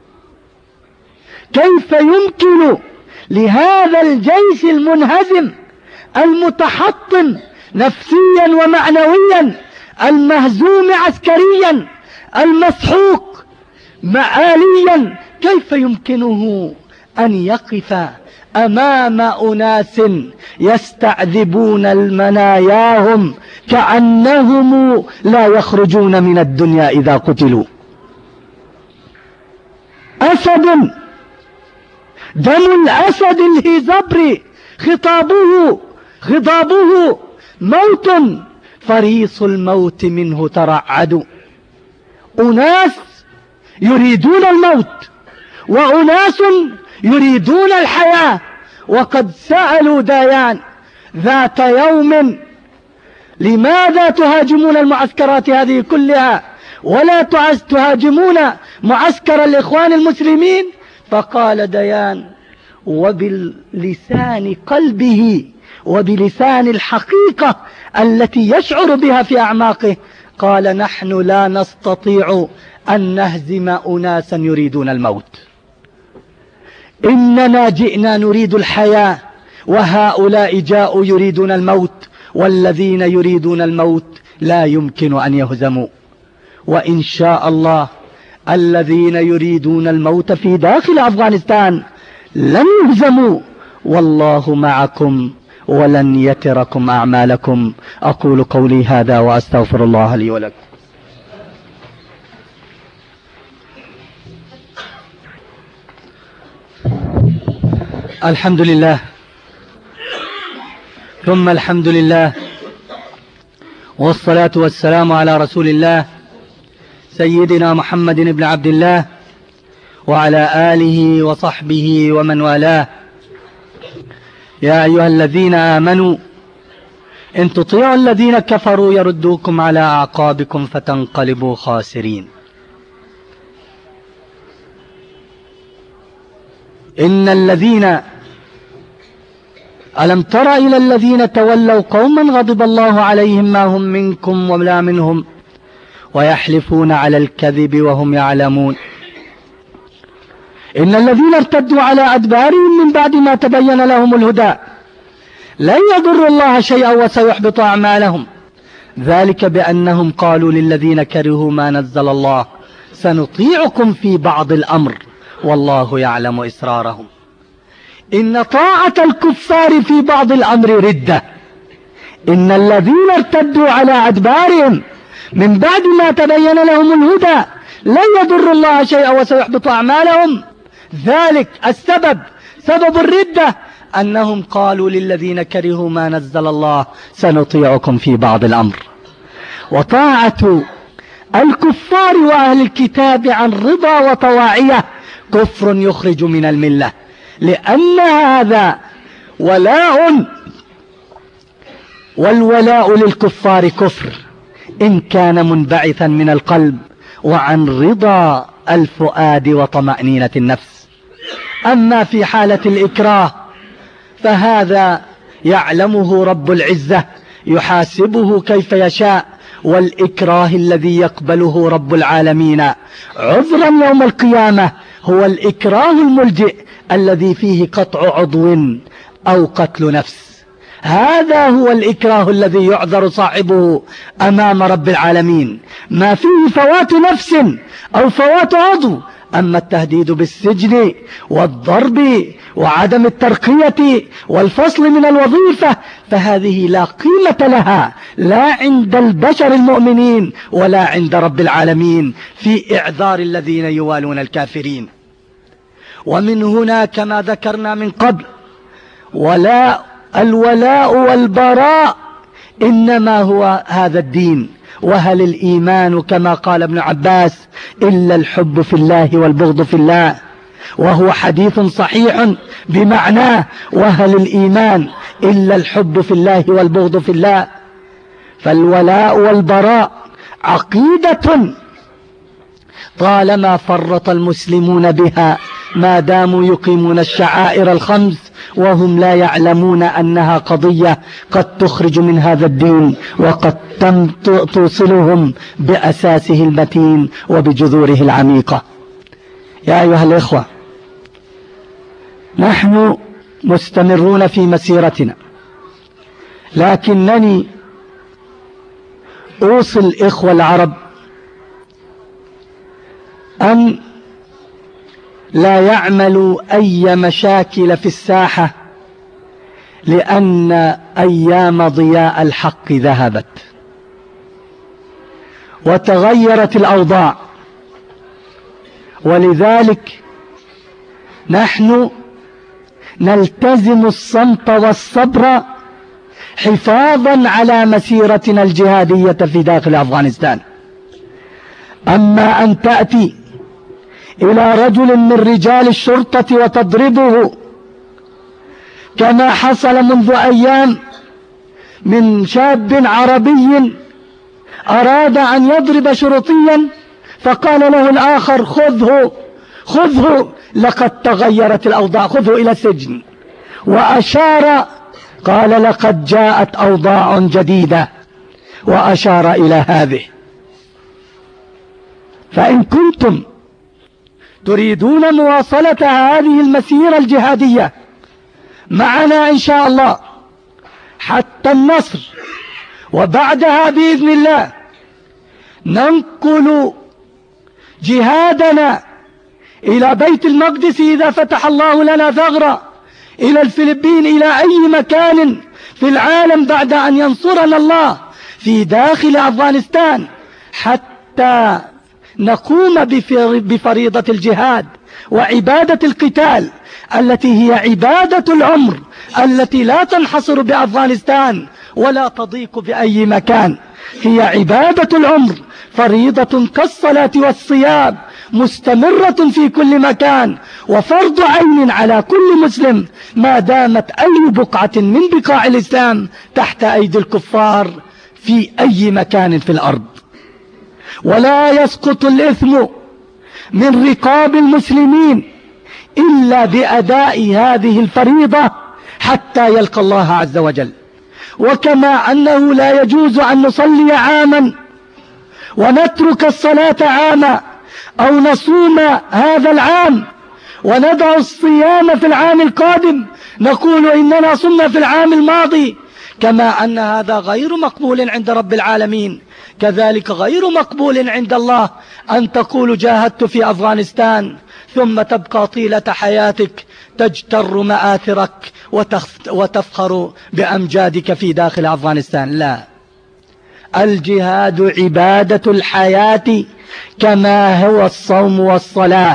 S1: كيف يمكن لهذا الجيش المنهزم المتحطم نفسيا ومعنويا المهزوم عسكريا المسحوق مآليا، كيف يمكنه أن يقف أمام أناس يستعذبون المناياهم كأنهم لا يخرجون من الدنيا إذا قتلوا؟ أسد، دم الأسد الهزبري، خطابه خطابه موت، فريص الموت منه ترعد. أناس يريدون الموت وأناس يريدون الحياة. وقد سألوا ديان ذات يوم: لماذا تهاجمون المعسكرات هذه كلها ولا تهاجمون معسكر الإخوان المسلمين؟ فقال ديان وباللسان قلبه وبلسان الحقيقة التي يشعر بها في أعماقه، قال: نحن لا نستطيع أن نهزم أناسا يريدون الموت، إننا جئنا نريد الحياة، وهؤلاء جاءوا يريدون الموت، والذين يريدون الموت لا يمكن أن يهزموا. وإن شاء الله الذين يريدون الموت في داخل أفغانستان لن يهزموا، والله معكم ولن يتركم أعمالكم. أقول قولي هذا وأستغفر الله لي ولكم. الحمد لله ثم الحمد لله، والصلاة والسلام على رسول الله سيدنا محمد بن عبد الله وعلى آله وصحبه ومن والاه. يا أيها الذين آمنوا إن تطيعوا الذين كفروا يردوكم على أعقابكم فتنقلبوا خاسرين. إن الذين ألم تر إلى الذين تولوا قوما غضب الله عليهم ما هم منكم ولا منهم ويحلفون على الكذب وهم يعلمون. إن الذين ارتدوا على أدبارهم من بعد ما تبين لهم الهدى لن يضروا الله شيئا وسيحبط أعمالهم، ذلك بأنهم قالوا للذين كرهوا ما نزل الله سنطيعكم في بعض الأمر والله يعلم إسرارهم. إن طاعة الكفار في بعض الأمر ردة. إن الذين ارتدوا على أدبارهم من بعد ما تبين لهم الهدى لن يضروا الله شيئا وسيحبط أعمالهم، ذلك السبب سبب الردة أنهم قالوا للذين كرهوا ما نزل الله سنطيعكم في بعض الأمر. وطاعة الكفار وأهل الكتاب عن رضا وطواعية كفر يخرج من الملة، لأن هذا ولاء، والولاء للكفار كفر إن كان منبعثا من القلب وعن رضا الفؤاد وطمأنينة النفس. أما في حالة الإكراه فهذا يعلمه رب العزة يحاسبه كيف يشاء، والإكراه الذي يقبله رب العالمين عذرا يوم القيامة هو الإكراه الملجئ الذي فيه قطع عضو أو قتل نفس. هذا هو الإكراه الذي يعذر صاحبه أمام رب العالمين، ما فيه فوات نفس أو فوات عضو أما التهديد بالسجن والضرب وعدم الترقية والفصل من الوظيفة فهذه لا قيمة لها لا عند البشر المؤمنين ولا عند رب العالمين في إعذار الذين يوالون الكافرين. ومن هنا كما ذكرنا من قبل ولا الولاء والبراء إنما هو هذا الدين. وهل الإيمان كما قال ابن عباس إلا الحب في الله والبغض في الله، وهو حديث صحيح بمعناه وهل الإيمان إلا الحب في الله والبغض في الله. فالولاء والبراء عقيدة طالما فرط المسلمون بها ما داموا يقيمون الشعائر الخمس وهم لا يعلمون أنها قضية قد تخرج من هذا الدين وقد تم توصلهم بأساسه المتين وبجذوره العميقة. يا أيها الإخوة، نحن مستمرون في مسيرتنا، لكنني أوصي الإخوة العرب أن لا يعملوا أي مشاكل في الساحة، لأن أيام ضياء الحق ذهبت وتغيرت الأوضاع، ولذلك نحن نلتزم الصمت والصبر حفاظا على مسيرتنا الجهادية في داخل أفغانستان. أما أن تأتي إلى رجل من رجال الشرطة وتضربه كما حصل منذ أيام من شاب عربي أراد أن يضرب شرطيا فقال له الآخر خذه خذه لقد تغيرت الأوضاع، خذه إلى السجن، وأشار قال لقد جاءت أوضاع جديدة وأشار إلى هذه. فإن كنتم تريدون مواصلة هذه المسيرة الجهادية معنا إن شاء الله حتى النصر، وبعدها بإذن الله ننقل جهادنا إلى بيت المقدس إذا فتح الله لنا ثغرة، إلى الفلبين، إلى أي مكان في العالم بعد أن ينصرنا الله في داخل أفغانستان، حتى نقوم بفريضة الجهاد وعبادة القتال التي هي عبادة العمر، التي لا تنحصر بأفغانستان ولا تضيق بأي مكان، هي عبادة العمر، فريضة كالصلاة والصيام مستمرة في كل مكان، وفرض عين على كل مسلم ما دامت أي بقعة من بقاع الإسلام تحت أيدي الكفار في أي مكان في الأرض. ولا يسقط الإثم من رقاب المسلمين إلا بأداء هذه الفريضة حتى يلقى الله عز وجل. وكما أنه لا يجوز أن نصلي عاما ونترك الصلاة عاما، أو نصوم هذا العام وندع الصيام في العام القادم نقول إننا صمنا في العام الماضي، كما أن هذا غير مقبول عند رب العالمين، كذلك غير مقبول عند الله أن تقول جاهدت في أفغانستان ثم تبقى طيلة حياتك تجتر مآثرك وتفخر بأمجادك في داخل أفغانستان. لا، الجهاد عبادة الحياة كما هو الصوم والصلاة،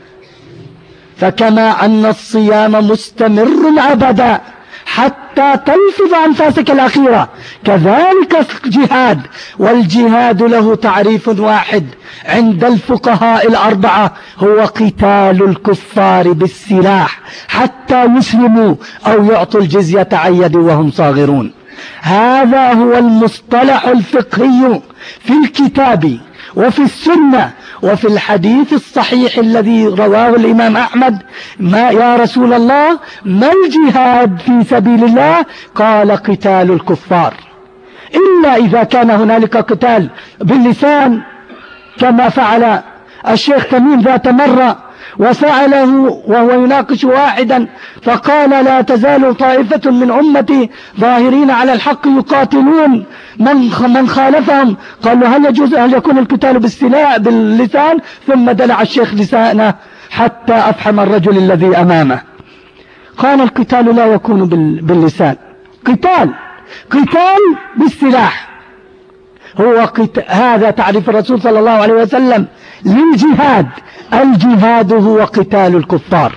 S1: فكما أن الصيام مستمر أبدا حتى تلفظ أنفاسك الأخيرة كذلك الجهاد، والجهاد له تعريف واحد عند الفقهاء الأربعة هو قتال الكفار بالسلاح حتى يسلموا أو يعطوا الجزية عن يد وهم صاغرون. هذا هو المصطلح الفقهي في الكتاب وفي السنة وفي الحديث الصحيح الذي رواه الإمام أحمد: ما يا رسول الله ما الجهاد في سبيل الله؟ قال قتال الكفار، إلا إذا كان هنالك قتال باللسان كما فعل الشيخ تميم ذات مرة وسأله وهو يناقش واحدا فقال لا تزال طائفة من أمتي ظاهرين على الحق يقاتلون من من خالفهم. قال له هل يجوز أن يكون القتال بالسلاح باللسان؟ ثم دلع الشيخ لسانه حتى أفحم الرجل الذي أمامه. قال القتال لا يكون باللسان، قتال قتال بالسلاح. هو قتال. هذا تعريف الرسول صلى الله عليه وسلم للجهاد. الجهاد هو قتال الكفار،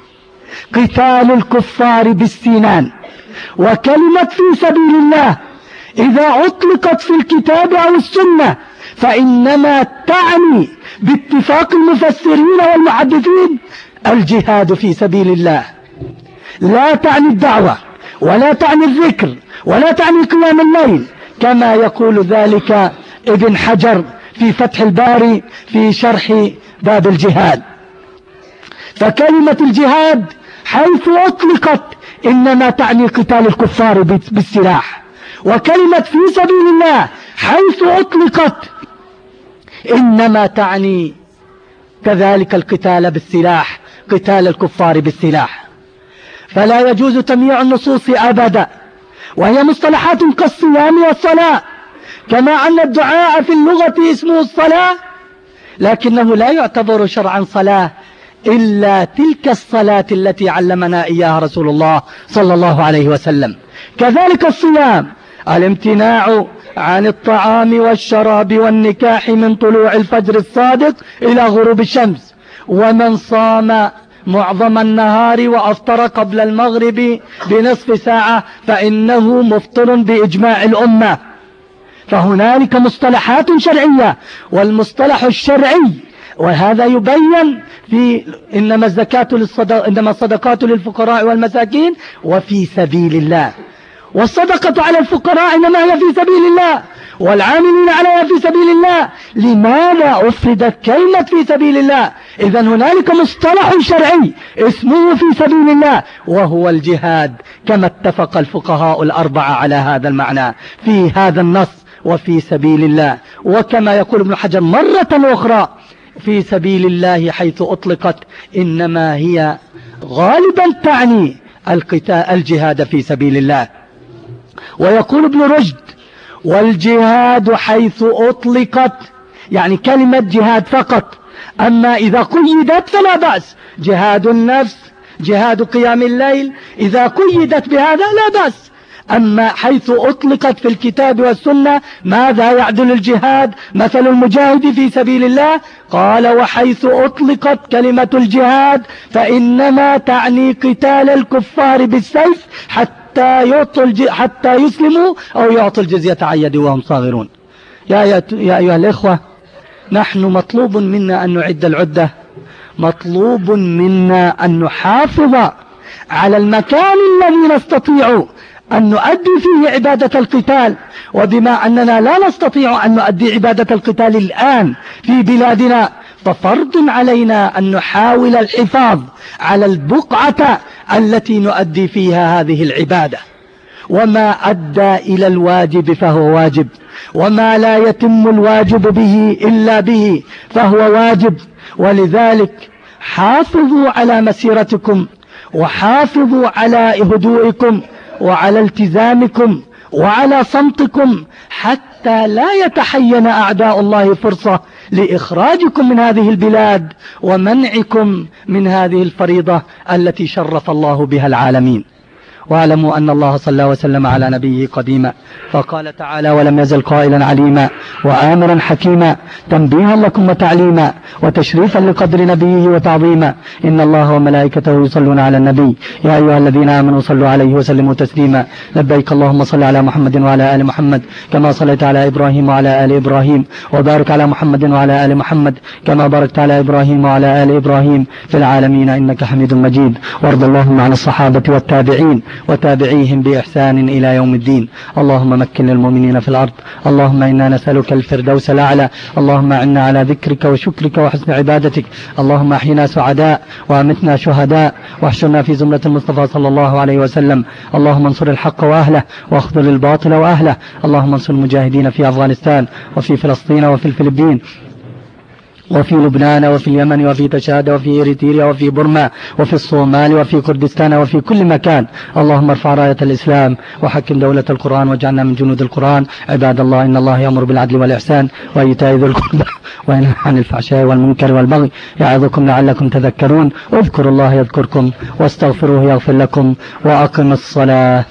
S1: قتال الكفار بالسنان. وكلمة في سبيل الله إذا أطلقت في الكتاب أو السنة فإنما تعني باتفاق المفسرين والمحدثين الجهاد في سبيل الله، لا تعني الدعوة ولا تعني الذكر ولا تعني قيام الليل كما يقول ذلك ابن حجر في فتح الباري في شرح باب الجهاد. فكلمة الجهاد حيث أطلقت إنما تعني قتال الكفار بالسلاح، وكلمة في سبيل الله حيث أطلقت إنما تعني كذلك القتال بالسلاح، قتال الكفار بالسلاح. فلا يجوز تمييع النصوص أبدا، وهي مصطلحات كالصيام والصلاة، كما أن الدعاء في اللغة اسمه الصلاة، لكنه لا يعتبر شرعا صلاة إلا تلك الصلاة التي علمنا إياها رسول الله صلى الله عليه وسلم. كذلك الصيام الامتناع عن الطعام والشراب والنكاح من طلوع الفجر الصادق إلى غروب الشمس. ومن صام معظم النهار وأفطر قبل المغرب بنصف ساعة فإنه مفطر بإجماع الأمة. فهنالك مصطلحات شرعية، والمصطلح الشرعي وهذا يبين في إنما الزكاة للصدق إنما الصدقات للفقراء والمساكين وفي سبيل الله، والصدقة على الفقراء إنما هي في سبيل الله، والعاملين عليها في سبيل الله. لماذا أفردت كلمة في سبيل الله؟ إذن هنالك مصطلح شرعي اسمه في سبيل الله وهو الجهاد، كما اتفق الفقهاء الأربعة على هذا المعنى في هذا النص وفي سبيل الله. وكما يقول ابن حجر مرة أخرى في سبيل الله حيث أطلقت إنما هي غالبا تعني القتال الجهاد في سبيل الله. ويقول ابن رشد والجهاد حيث أطلقت يعني كلمة جهاد فقط، أما إذا قيدت فلا بأس، جهاد النفس جهاد قيام الليل إذا قيدت بهذا لا بأس. أما حيث أطلقت في الكتاب والسنة ماذا يعدل الجهاد؟ مثل المجاهد في سبيل الله. قال وحيث أطلقت كلمة الجهاد فإنما تعني قتال الكفار بالسيف حتى يعطوا حتى يسلموا أو يعطوا الجزية عن يد وهم صاغرون. يا, يا أيها الإخوة، نحن مطلوب منا أن نعد العدة، مطلوب منا أن نحافظ على المكان الذي نستطيع أن نؤدي فيه عبادة القتال. وبما أننا لا نستطيع أن نؤدي عبادة القتال الآن في بلادنا ففرض علينا أن نحاول الحفاظ على البقعة التي نؤدي فيها هذه العبادة. وما أدى إلى الواجب فهو واجب، وما لا يتم الواجب به إلا به فهو واجب. ولذلك حافظوا على مسيرتكم، وحافظوا على هدوئكم، وعلى التزامكم، وعلى صمتكم، حتى لا يتحين أعداء الله فرصة لإخراجكم من هذه البلاد ومنعكم من هذه الفريضة التي شرف الله بها العالمين. واعلموا أن الله صلى وسلم على نبيه قديما، فقال تعالى ولم يزل قائلا عليما وآمرا حكيما تنبيها لكم وتعليما وتشريفا لقدر نبيه وتعظيما. إن الله وملائكته يصلون على النبي يا أيها الذين آمنوا صلوا عليه وسلموا تسليما. لبيك اللهم صل على محمد وعلى آل محمد كما صليت على إبراهيم وعلى آل إبراهيم، وبارك على محمد وعلى آل محمد كما باركت على إبراهيم وعلى آل إبراهيم في العالمين إنك حميد مجيد. وارض اللهم عن الصحابة والتابعين وتابعيهم بإحسان إلى يوم الدين. اللهم مكن للمؤمنين في الأرض. اللهم إنا نسألك الفردوس الأعلى. اللهم أعنا على ذكرك وشكرك وحسن عبادتك. اللهم أحينا سعداء وأمتنا شهداء واحشرنا في زمرة المصطفى صلى الله عليه وسلم. اللهم انصر الحق وأهله واخذل الباطل وأهله. اللهم انصر المجاهدين في أفغانستان وفي فلسطين وفي الفلبين وفي لبنان وفي اليمن وفي تشاد وفي إريتريا وفي برما وفي الصومال وفي كردستان وفي كل مكان. اللهم ارفع راية الإسلام وحكم دولة القرآن واجعلنا من جنود القرآن. عباد الله، إن الله يأمر بالعدل والإحسان وإيتاء ذي القربى وينهى عن الفحشاء والمنكر والبغي يعظكم لعلكم تذكرون. اذكروا الله يذكركم واستغفروه يغفر لكم وأقم الصلاة.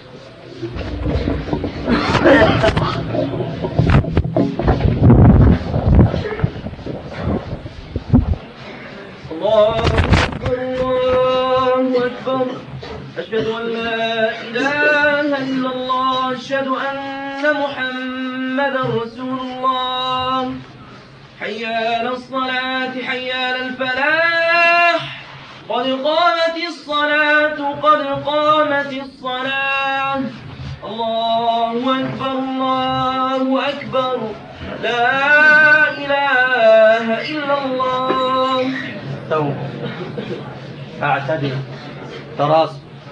S2: الله أكبر الله أكبر. أشهد أن لا إله إلا الله. أشهد أن محمدا رسول الله. حي على الصلاة حي على الفلاح. قد قامت الصلاة قد قامت الصلاة. الله أكبر الله أكبر. لا إله إلا الله.
S1: تو اعتدل تراص.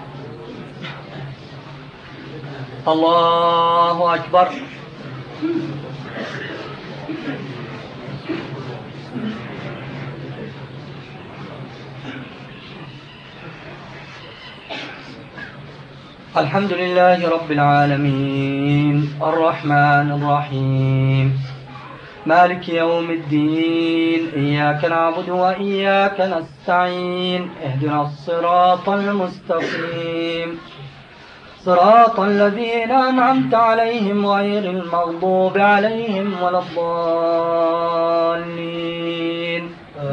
S1: الله أكبر. الحمد لله رب العالمين الرحمن الرحيم مالك يوم الدين. إياك نعبد وإياك نستعين. اهدنا الصراط المستقيم صراط الذين أنعمت عليهم غير المغضوب عليهم ولا الضالين.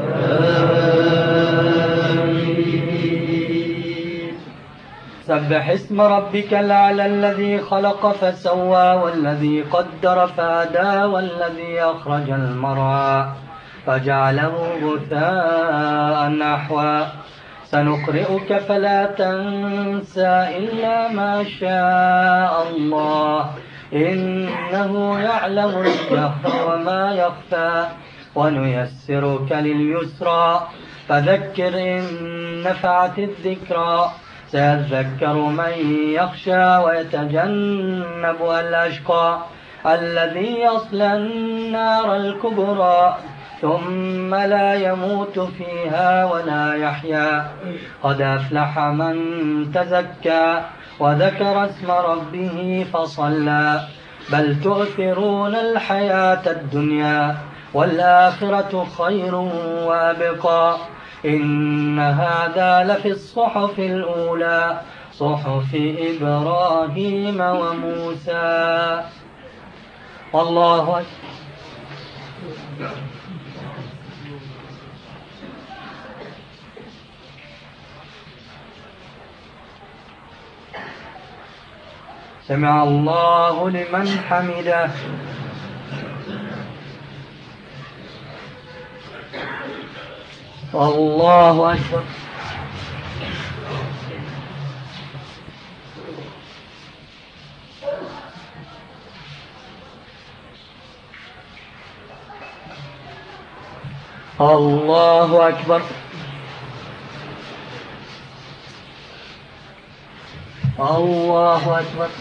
S1: سبح اسم ربك الأعلى الذي خلق فسوى والذي قدر فهدى والذي أخرج المرعى فجعله غثاء نحوا. سنقرئك فلا تنسى إلا ما شاء الله إنه يعلم الجهر وما يخفى. ونيسرك لليسرى فذكر إن نفعت الذكرى. سيذكر من يخشى ويتجنبها الأشقى الذي يصلى النار الكبرى ثم لا يموت فيها ولا يحيا. قد أفلح من تزكى وذكر اسم ربه فصلى. بل تؤثرون الحياة الدنيا والآخرة خير وأبقى. إن هذا لفي الصحف الأولى صحف إبراهيم وموسى. الله أكبر. سمع الله لمن حمده. الله أكبر. الله أكبر. الله أكبر.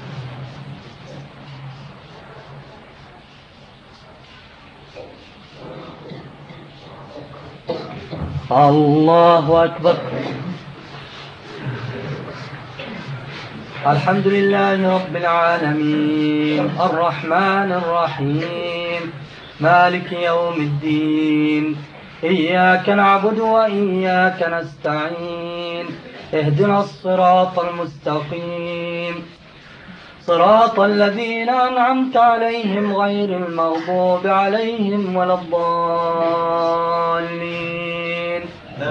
S1: الله أكبر. الحمد لله رب العالمين الرحمن الرحيم مالك يوم الدين. إياك نعبد وإياك نستعين. اهدنا الصراط المستقيم صراط الذين أنعمت عليهم غير المغضوب عليهم ولا الضالين.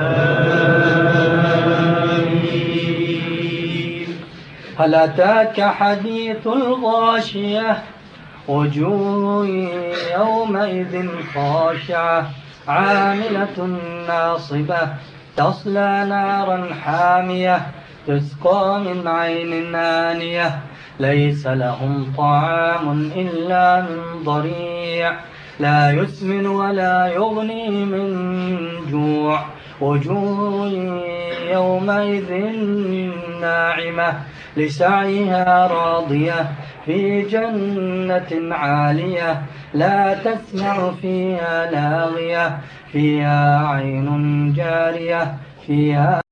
S1: آمين. هل أتاك حديث الغاشية وجوه يومئذ خاشعة عاملة ناصبة تصلى نارا حامية تسقى من عين آنية ليس لهم طعام إلا من ضريع لا يسمن ولا يغني من جوع. وجوه يومئذ ناعمة لسعيها راضية
S3: في جنة عالية لا تسمع فيها لاغية فيها عين جارية فيها